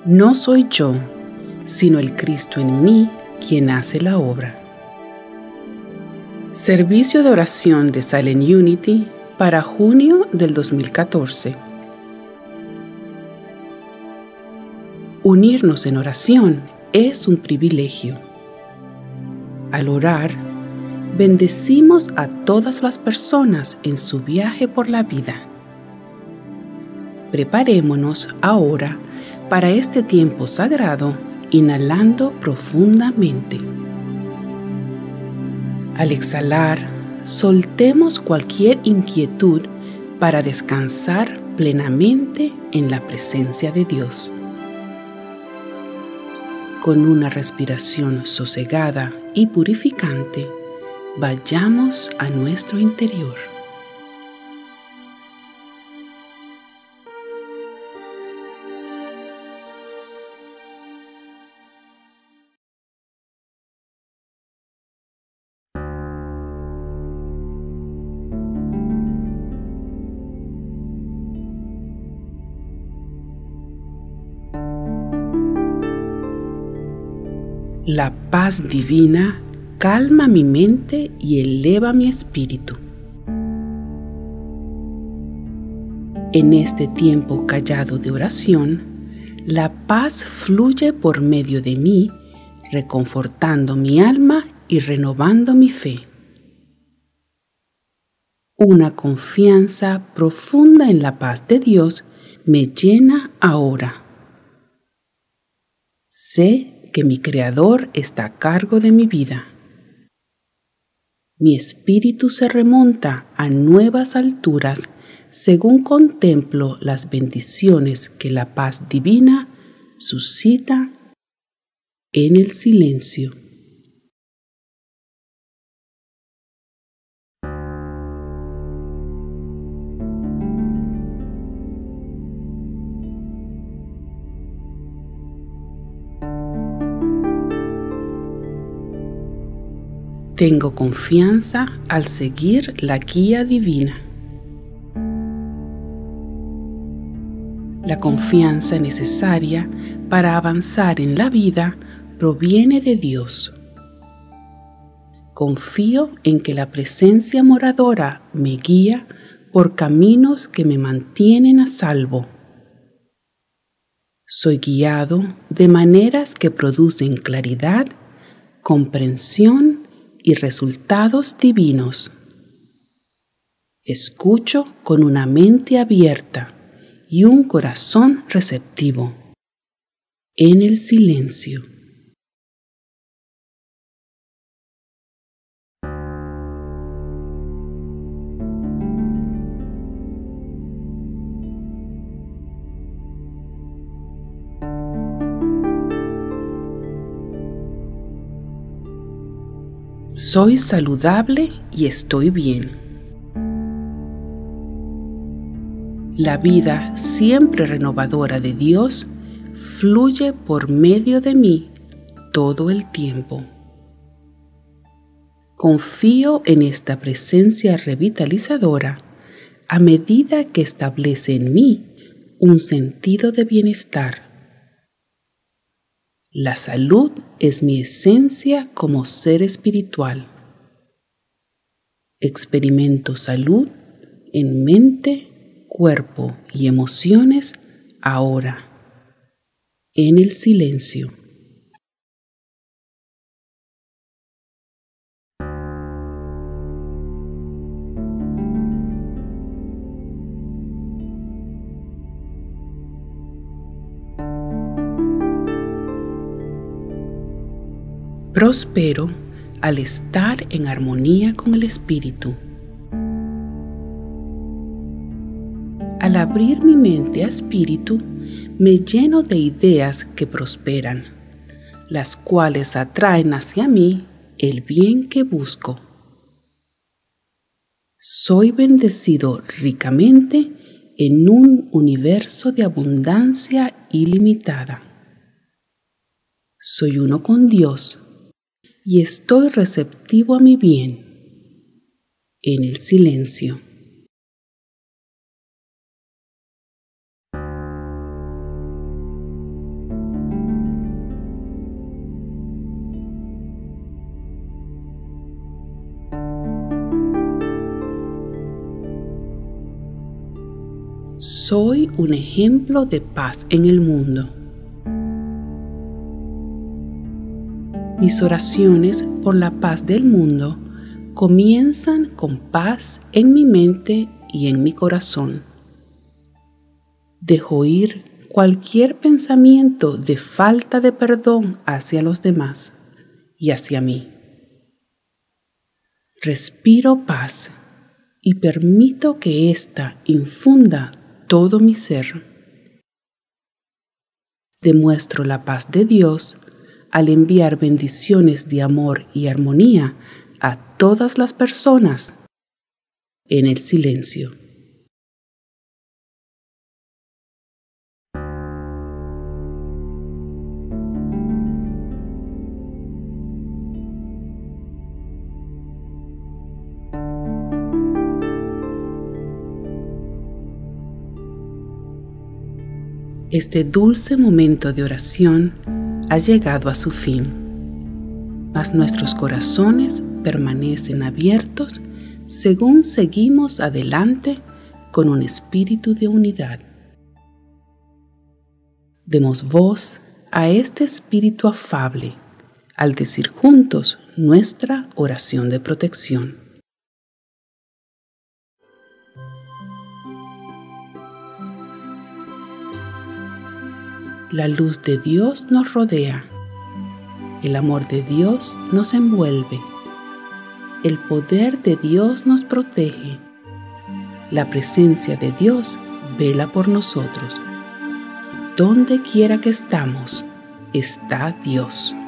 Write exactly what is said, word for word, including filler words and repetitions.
No soy yo, sino el Cristo en mí quien hace la obra. Servicio de oración de Silent Unity para junio del dos mil catorce. Unirnos en oración es un privilegio. Al orar, bendecimos a todas las personas en su viaje por la vida. Preparémonos ahora para este tiempo sagrado, inhalando profundamente. Al exhalar, soltemos cualquier inquietud para descansar plenamente en la presencia de Dios. Con una respiración sosegada y purificante, vayamos a nuestro interior. La paz divina calma mi mente y eleva mi espíritu. En este tiempo callado de oración, la paz fluye por medio de mí, reconfortando mi alma y renovando mi fe. Una confianza profunda en la paz de Dios me llena ahora. Sé que mi Creador está a cargo de mi vida. Mi espíritu se remonta a nuevas alturas según contemplo las bendiciones que la paz divina suscita en el silencio. Tengo confianza al seguir la guía divina. La confianza necesaria para avanzar en la vida proviene de Dios. Confío en que la presencia moradora me guía por caminos que me mantienen a salvo. Soy guiado de maneras que producen claridad, comprensión y resultados divinos. Escucho con una mente abierta y un corazón receptivo. En el silencio. Soy saludable y estoy bien. La vida siempre renovadora de Dios fluye por medio de mí todo el tiempo. Confío en esta presencia revitalizadora a medida que establece en mí un sentido de bienestar. La salud es mi esencia como ser espiritual. Experimento salud en mente, cuerpo y emociones ahora, en el silencio. Prospero al estar en armonía con el Espíritu. Al abrir mi mente a Espíritu, me lleno de ideas que prosperan, las cuales atraen hacia mí el bien que busco. Soy bendecido ricamente en un universo de abundancia ilimitada. Soy uno con Dios y estoy receptivo a mi bien, en el silencio. soy un ejemplo de paz en el mundo. Mis oraciones por la paz del mundo comienzan con paz en mi mente y en mi corazón. Dejo ir cualquier pensamiento de falta de perdón hacia los demás y hacia mí. Respiro paz y permito que ésta infunda todo mi ser. Demuestro la paz de Dios al enviar bendiciones de amor y armonía a todas las personas en el silencio. Este dulce momento de oración ha llegado a su fin, mas nuestros corazones permanecen abiertos según seguimos adelante con un espíritu de unidad. Demos voz a este espíritu afable al decir juntos nuestra oración de protección. La luz de Dios nos rodea, el amor de Dios nos envuelve, el poder de Dios nos protege, la presencia de Dios vela por nosotros. Donde quiera que estamos, está Dios.